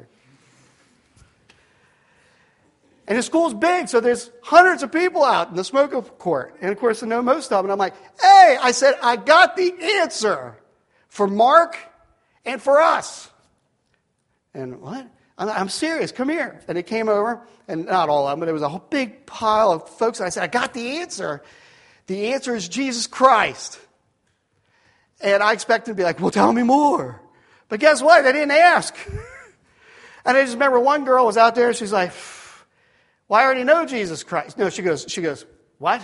And the school's big, so there's hundreds of people out in the smoking court. And of course, I know most of them. And I'm like, hey, I said, I got the answer for Mark and for us. And what? I'm serious, come here. And they came over, and not all of them, but there was a whole big pile of folks. And I said, I got the answer. The answer is Jesus Christ. And I expected to be like, well, tell me more. But guess what? They didn't ask. And I just remember one girl was out there and she's like, well, I already know Jesus Christ. No, she goes, she goes, what?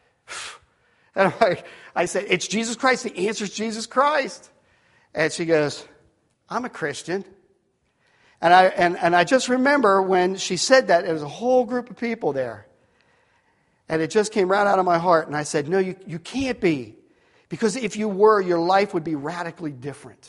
And I'm like, I said, it's Jesus Christ. The answer is Jesus Christ. And she goes, I'm a Christian. And I and, and I just remember when she said that, there was a whole group of people there. And it just came right out of my heart. And I said, no, you, you can't be. Because if you were, your life would be radically different.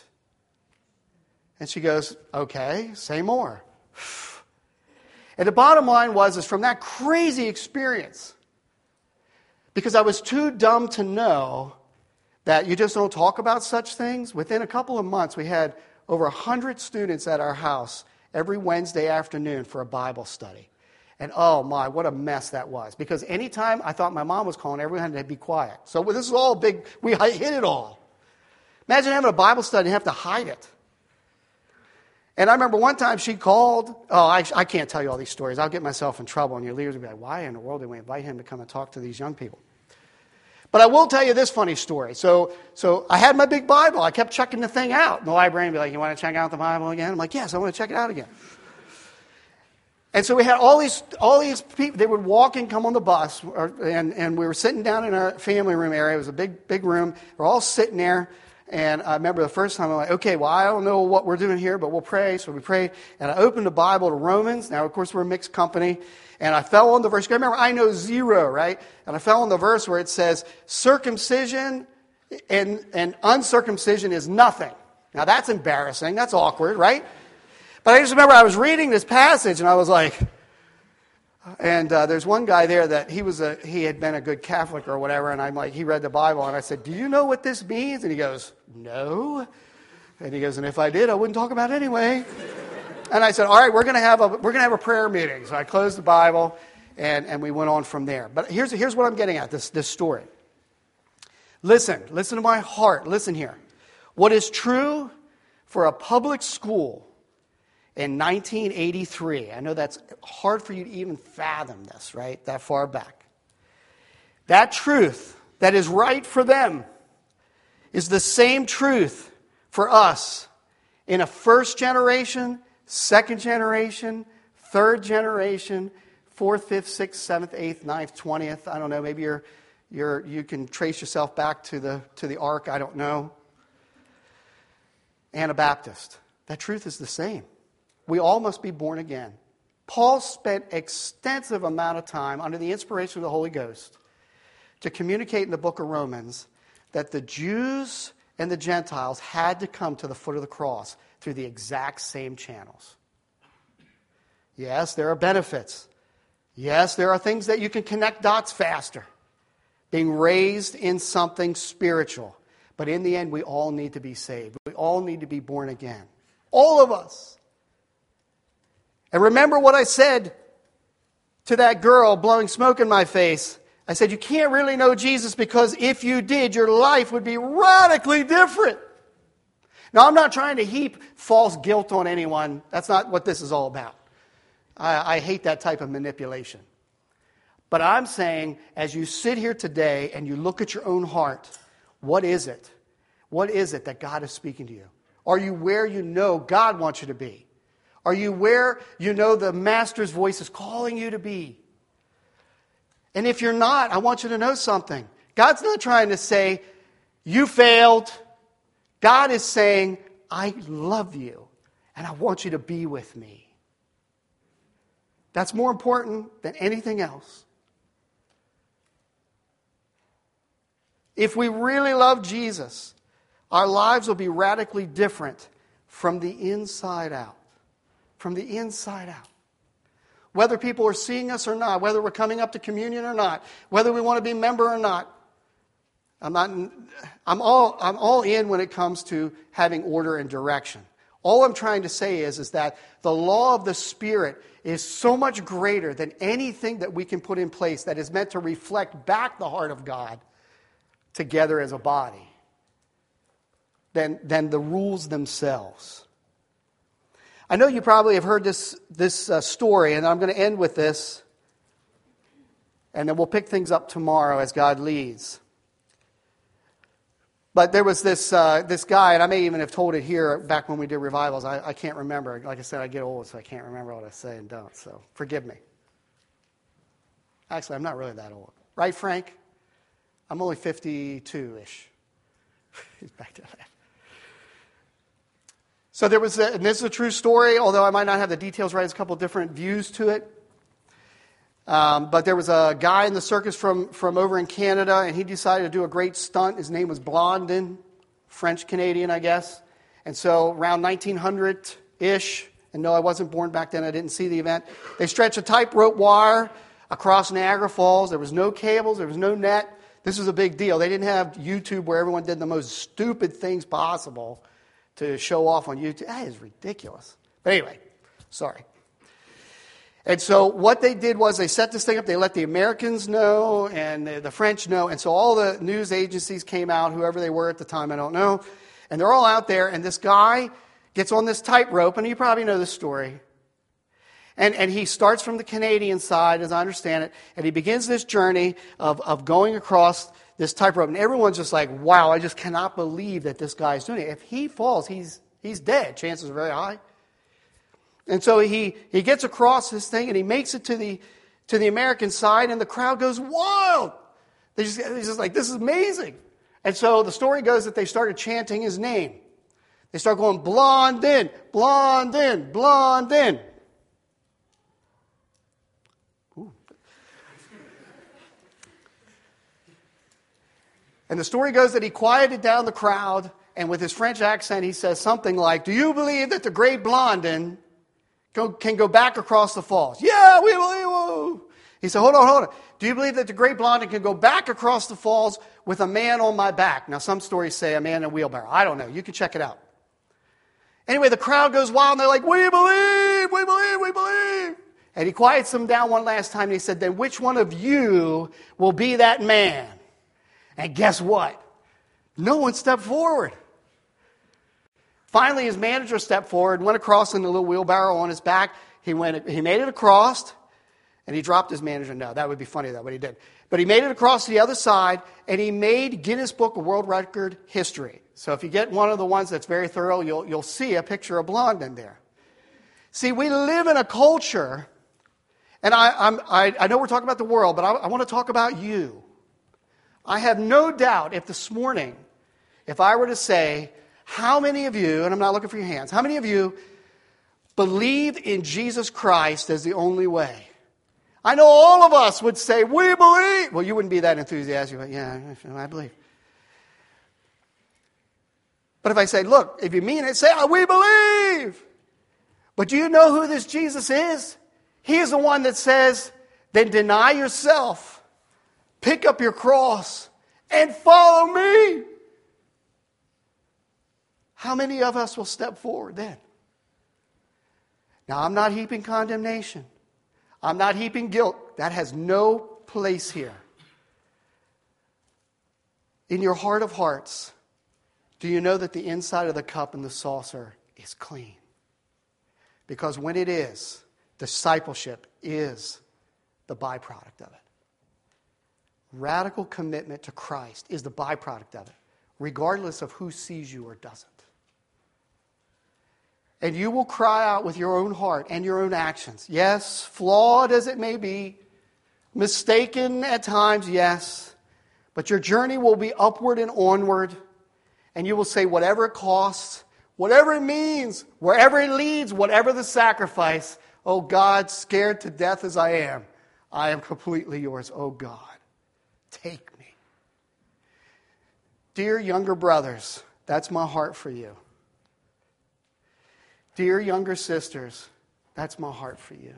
And she goes, okay, say more. And the bottom line was, is from that crazy experience, because I was too dumb to know that you just don't talk about such things, within a couple of months, we had over one hundred students at our house every Wednesday afternoon for a Bible study. And oh my, what a mess that was. Because anytime I thought my mom was calling, everyone had to be quiet. So this is all big, we hid it all. Imagine having a Bible study and have to hide it. And I remember one time she called. Oh, I, I can't tell you all these stories. I'll get myself in trouble, and your leaders will be like, why in the world did we invite him to come and talk to these young people? But I will tell you this funny story. So so I had my big Bible. I kept checking the thing out. And the librarian would be like, you want to check out the Bible again? I'm like, yes, I want to check it out again. And so we had all these all these people. They would walk and come on the bus, or, and, and we were sitting down in our family room area. It was a big, big room. We're all sitting there. And I remember the first time I'm like, okay, well, I don't know what we're doing here, but we'll pray. So we prayed. And I opened the Bible to Romans. Now, of course, we're a mixed company. And I fell on the verse. Remember, I know zero, right? And I fell on the verse where it says, circumcision and, and uncircumcision is nothing. Now, that's embarrassing. That's awkward, right? But I just remember I was reading this passage, and I was like, and uh, there's one guy there that he was a he had been a good Catholic or whatever, and I'm like, he read the Bible, and I said, do you know what this means? And he goes, no. And he goes, and if I did, I wouldn't talk about it anyway. And I said, all right, we're gonna have a we're gonna have a prayer meeting. So I closed the Bible, and, and we went on from there. But here's here's what I'm getting at, this this story. Listen, listen to my heart. Listen here. What is true for a public school in nineteen eighty-three, I know that's hard for you to even fathom this, right? That far back. That truth that is right for them is the same truth for us in a first generation, second generation, third generation, fourth, fifth, sixth, seventh, eighth, ninth, twentieth. I don't know. Maybe you're you're you can trace yourself back to the to the ark. I don't know. Anabaptist. That truth is the same. We all must be born again. Paul spent extensive amount of time under the inspiration of the Holy Ghost to communicate in the book of Romans that the Jews and the Gentiles had to come to the foot of the cross through the exact same channels. Yes, there are benefits. Yes, there are things that you can connect dots faster. Being raised in something spiritual. But in the end, we all need to be saved. We all need to be born again. All of us. And remember what I said to that girl blowing smoke in my face. I said, you can't really know Jesus because if you did, your life would be radically different. Now, I'm not trying to heap false guilt on anyone. That's not what this is all about. I, I hate that type of manipulation. But I'm saying, as you sit here today and you look at your own heart, what is it? What is it that God is speaking to you? Are you where you know God wants you to be? Are you where you know the Master's voice is calling you to be? And if you're not, I want you to know something. God's not trying to say, you failed. God is saying, I love you, and I want you to be with me. That's more important than anything else. If we really love Jesus, our lives will be radically different from the inside out. From the inside out. Whether people are seeing us or not, whether we're coming up to communion or not, whether we want to be a member or not. I'm not I'm all I'm all in when it comes to having order and direction. All I'm trying to say is, is that the law of the Spirit is so much greater than anything that we can put in place that is meant to reflect back the heart of God together as a body than, than the rules themselves. I know you probably have heard this, this uh, story, and I'm going to end with this, and then we'll pick things up tomorrow as God leads. But there was this uh, this guy, and I may even have told it here back when we did revivals. I, I can't remember. Like I said, I get old, so I can't remember what I say and don't. So forgive me. Actually, I'm not really that old. Right, Frank? I'm only fifty-two-ish. He's back to that. So there was, a, and this is a true story, although I might not have the details right. There's a couple of different views to it. Um, but there was a guy in the circus from, from over in Canada, and he decided to do a great stunt. His name was Blondin, French-Canadian, I guess. And so around nineteen hundred-ish, and no, I wasn't born back then, I didn't see the event, they stretched a tightrope wire across Niagara Falls. There was no cables, there was no net. This was a big deal. They didn't have YouTube where everyone did the most stupid things possible to show off on YouTube. That is ridiculous. But anyway, sorry. And so what they did was they set this thing up. They let the Americans know and the, the French know. And so all the news agencies came out, whoever they were at the time, I don't know. And they're all out there. And this guy gets on this tightrope, and you probably know this story. And, and he starts from the Canadian side, as I understand it, and he begins this journey of, of going across this tightrope. And everyone's just like, wow, I just cannot believe that this guy's doing it. If he falls, he's he's dead. Chances are very high. And so he, he gets across this thing, and he makes it to the to the American side, and the crowd goes wild. They just, they're just like, this is amazing. And so the story goes that they started chanting his name. They start going, Blondin, Blondin, Blondin. Ooh. And the story goes that he quieted down the crowd, and with his French accent, he says something like, do you believe that the great Blondin Go, can go back across the falls? Yeah, we believe. Whoa. He said, hold on, hold on. Do you believe that the great Blondin can go back across the falls with a man on my back? Now, some stories say a man in a wheelbarrow. I don't know. You can check it out. Anyway, the crowd goes wild, and they're like, we believe, we believe, we believe. And he quiets them down one last time, and he said, then which one of you will be that man? And guess what? No one stepped forward. Finally, his manager stepped forward and went across in the little wheelbarrow on his back. He went. He made it across, and he dropped his manager. No, that would be funny, though, what he did. But he made it across to the other side, and he made Guinness Book of World Record history. So if you get one of the ones that's very thorough, you'll, you'll see a picture of Blondin there. See, we live in a culture, and I, I'm, I, I know we're talking about the world, but I, I want to talk about you. I have no doubt if this morning, if I were to say, how many of you, and I'm not looking for your hands, how many of you believe in Jesus Christ as the only way? I know all of us would say, we believe. Well, you wouldn't be that enthusiastic, but yeah, I believe. But if I say, look, if you mean it, say, oh, we believe. But do you know who this Jesus is? He is the one that says, then deny yourself, pick up your cross, and follow me. How many of us will step forward then? Now, I'm not heaping condemnation. I'm not heaping guilt. That has no place here. In your heart of hearts, do you know that the inside of the cup and the saucer is clean? Because when it is, discipleship is the byproduct of it. Radical commitment to Christ is the byproduct of it, regardless of who sees you or doesn't. And you will cry out with your own heart and your own actions. Yes, flawed as it may be, mistaken at times, yes. But your journey will be upward and onward. And you will say, whatever it costs, whatever it means, wherever it leads, whatever the sacrifice, oh God, scared to death as I am, I am completely yours. Oh God, take me. Dear younger brothers, that's my heart for you. Dear younger sisters, that's my heart for you.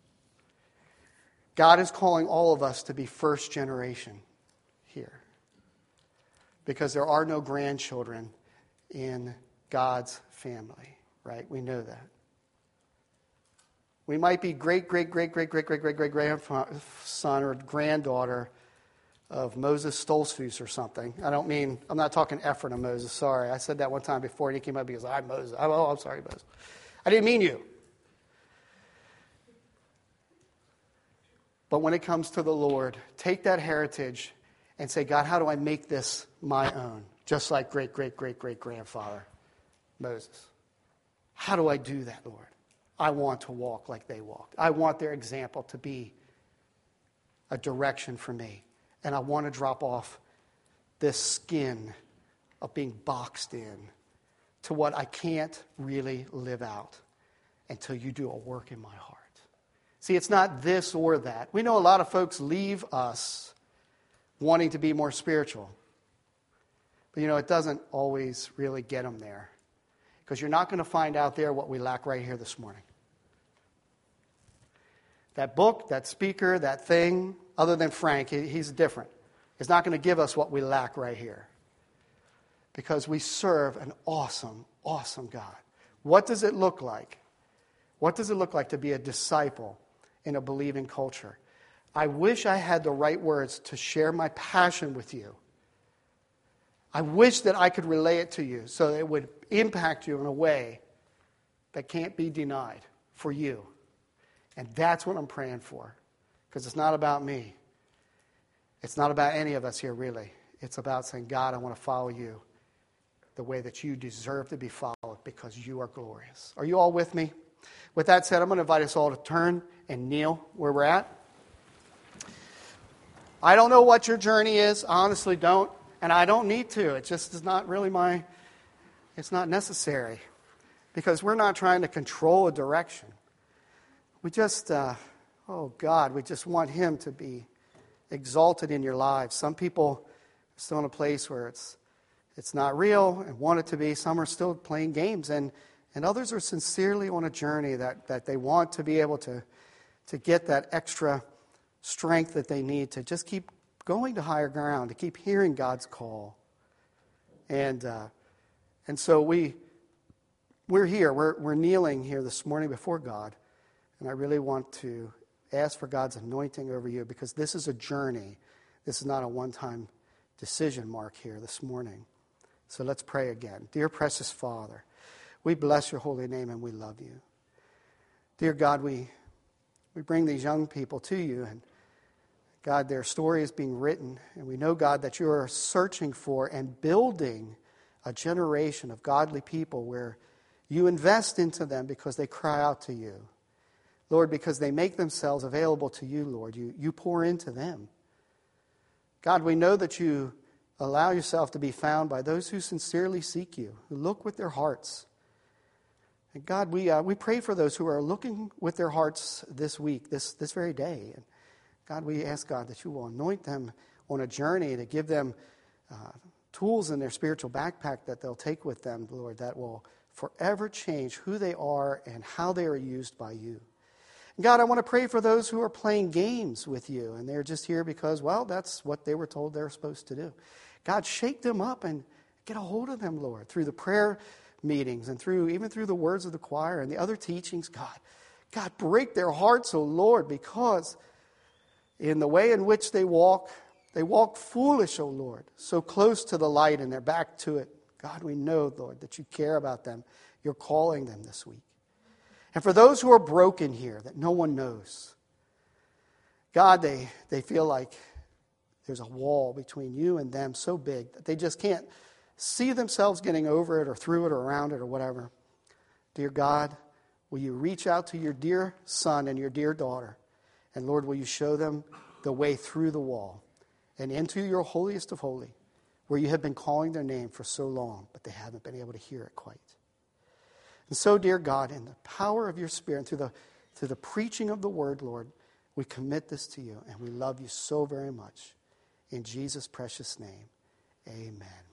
God is calling all of us to be first generation here. Because there are no grandchildren in God's family, right? We know that. We might be great, great, great, great, great, great, great, great grandson or granddaughter of Moses Stoltzfus or something. I don't mean, I'm not talking Ephraim of Moses, sorry. I said that one time before and he came up because I'm Moses. Oh, I'm sorry, Moses. I didn't mean you. But when it comes to the Lord, take that heritage and say, God, how do I make this my own? just like great, great, great, great grandfather Moses. How do I do that, Lord? I want to walk like they walked. I want their example to be a direction for me. And I want to drop off this skin of being boxed in to what I can't really live out until you do a work in my heart. See, it's not this or that. We know a lot of folks leave us wanting to be more spiritual. But you know, it doesn't always really get them there. Because you're not going to find out there what we lack right here this morning. That book, that speaker, that thing, other than Frank, he, he's different. He's not going to give us what we lack right here. Because we serve an awesome, awesome God. What does it look like? What does it look like to be a disciple in a believing culture? I wish I had the right words to share my passion with you. I wish that I could relay it to you so that it would impact you in a way that can't be denied for you. And that's what I'm praying for. Because it's not about me. It's not about any of us here, really. It's about saying, God, I want to follow you the way that you deserve to be followed because you are glorious. Are you all with me? With that said, I'm going to invite us all to turn and kneel where we're at. I don't know what your journey is. I honestly don't. And I don't need to. It just is not really my, it's not necessary. Because we're not trying to control a direction. We just, uh, oh God, we just want Him to be exalted in your lives. Some people are still in a place where it's it's not real and want it to be. Some are still playing games. And, and others are sincerely on a journey that, that they want to be able to, to get that extra strength that they need to just keep going to higher ground, to keep hearing God's call. And uh, and so we, we're here. We're, we're kneeling here this morning before God. And I really want to ask for God's anointing over you because this is a journey. This is not a one-time decision mark here this morning. So let's pray again. Dear precious Father, we bless your holy name and we love you. Dear God, we we bring these young people to you, and God, their story is being written, and we know, God, that you are searching for and building a generation of godly people where you invest into them because they cry out to you. Lord, because they make themselves available to you, Lord. You, you pour into them. God, we know that you allow yourself to be found by those who sincerely seek you, who look with their hearts. And God, we uh, we pray for those who are looking with their hearts this week, this, this very day. And God, we ask, God, that you will anoint them on a journey to give them uh, tools in their spiritual backpack that they'll take with them, Lord, that will forever change who they are and how they are used by you. And God, I want to pray for those who are playing games with you, and they're just here because, well, that's what they were told they're supposed to do. God, shake them up and get a hold of them, Lord, through the prayer meetings and through even through the words of the choir and the other teachings. God, God, break their hearts, oh Lord, because in the way in which they walk, they walk foolish, oh Lord, so close to the light and they're back to it. God, we know, Lord, that you care about them. You're calling them this week. And for those who are broken here that no one knows, God, they, they feel like there's a wall between you and them so big that they just can't see themselves getting over it or through it or around it or whatever. Dear God, will you reach out to your dear son and your dear daughter? And Lord, will you show them the way through the wall and into your holiest of holy, where you have been calling their name for so long, but they haven't been able to hear it quite. And so, dear God, in the power of your Spirit, and through the, through the preaching of the word, Lord, we commit this to you, and we love you so very much. In Jesus' precious name, amen.